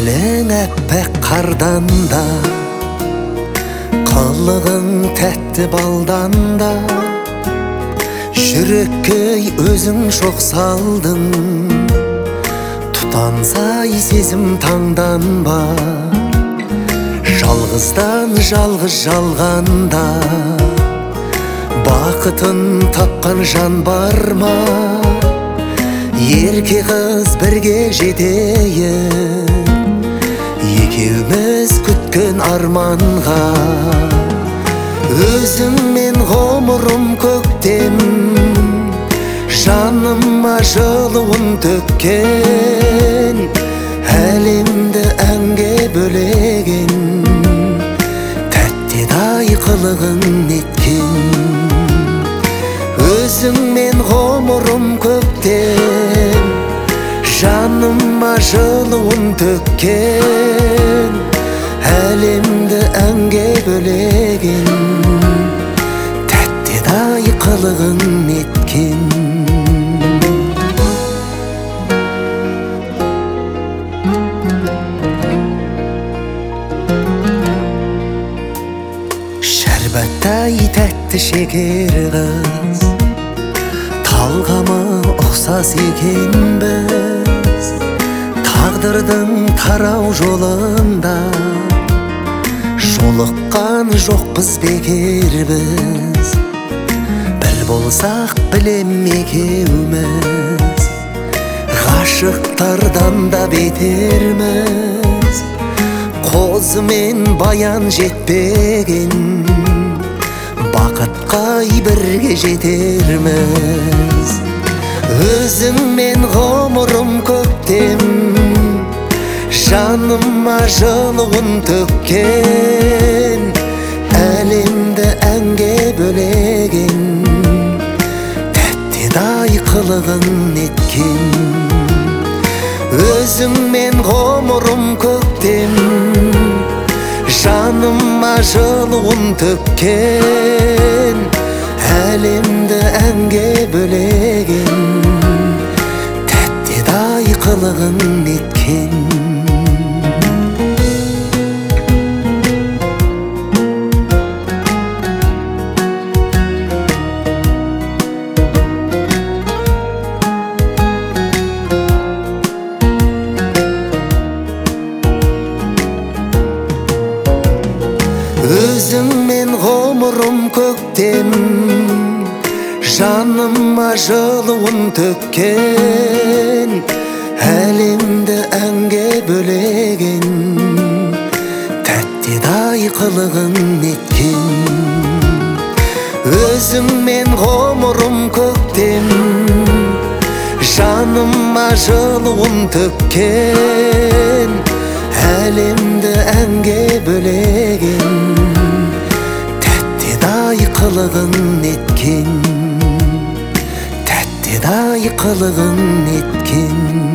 Тілің әппәк қардан да, қылығың тәтті балдан да, жүрекке өзің шоқ салдың. Тұтансай сезім таңданба, жалғыздан жалғыз жалғанда. Бақытын тапқан жан бар ма? Ерке қыз бірге жетейік, екеуміз күткен арманға. Өзіңмен ғұмырым көктем, жаныма жылуын төккен, әлемді әнге бөлеген, тәттідай қылығын неткен. Өзіңмен ғұмырым көктем, жаныма жылуын төккен, әлемді әнге бөлеген, тәттідай қылығын неткен. Шәрбәттай тәтті шекер қыз, талғамы ұқсас екенбіз. Тағдырдың тарау жолында жолыққан жоқпыз бекер біз. Бір болсақ білем екеуміз, ғашықтардан да бетерміз. Қозы мен баян жетпеген, бақытқа бірге жетерміз. Өзіңмен ғұмырым көктем, жаныма жылуын төккен, әлемді әнге бөлеген, тәттідай қылығын неткен. Өзіңмен ғұмырым көктем, жаныма жылуын төккен, әлемді әнге бөлеген, тәттідай қылығын неткен. Өзіңмен ғұмырым көктем, жаныма жылуын төккен, әлемді әнге бөлеген, тәттідай қылығын неткен. Өзіңмен ғұмырым көктем, жаныма жылуын төккен, әлемді әнге бөлеген, тәттідай қылығын неткен, тәттідай қылығын неткен.